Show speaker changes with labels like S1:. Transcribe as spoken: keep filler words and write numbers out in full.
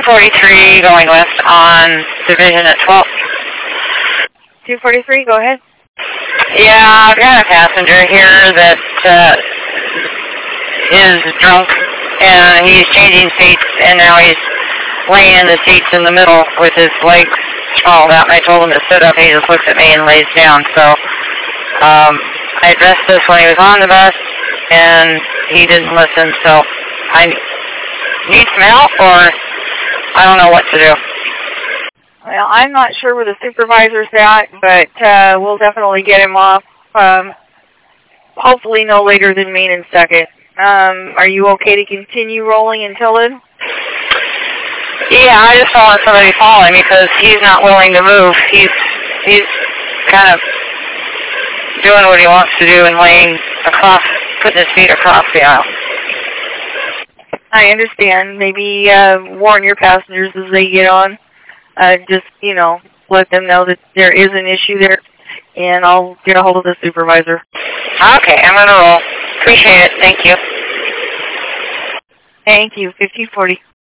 S1: forty-three going west on Division at twelve.
S2: two forty-three, go ahead.
S1: Yeah, I've got a passenger here that uh, is drunk, and he's changing seats, and now he's laying in the seats in the middle with his legs sprawled out. And I told him to sit up, and he just looks at me and lays down. So um, I addressed this when he was on the bus, and he didn't listen. So I need some help, or I don't know what to do.
S2: Well, I'm not sure where the supervisor's at, but uh, we'll definitely get him off, um, hopefully no later than Main and second. Um, are you okay to continue rolling until then?
S1: Yeah, I just don't want somebody falling because he's not willing to move. He's, he's kind of doing what he wants to do and laying across, putting his feet across the aisle.
S2: I understand. Maybe uh, warn your passengers as they get on. Uh, just, you know, let them know that there is an issue there, and I'll get a hold of the supervisor.
S1: Okay, I'm going to roll. Appreciate it. Thank you.
S2: Thank you. fifteen forty.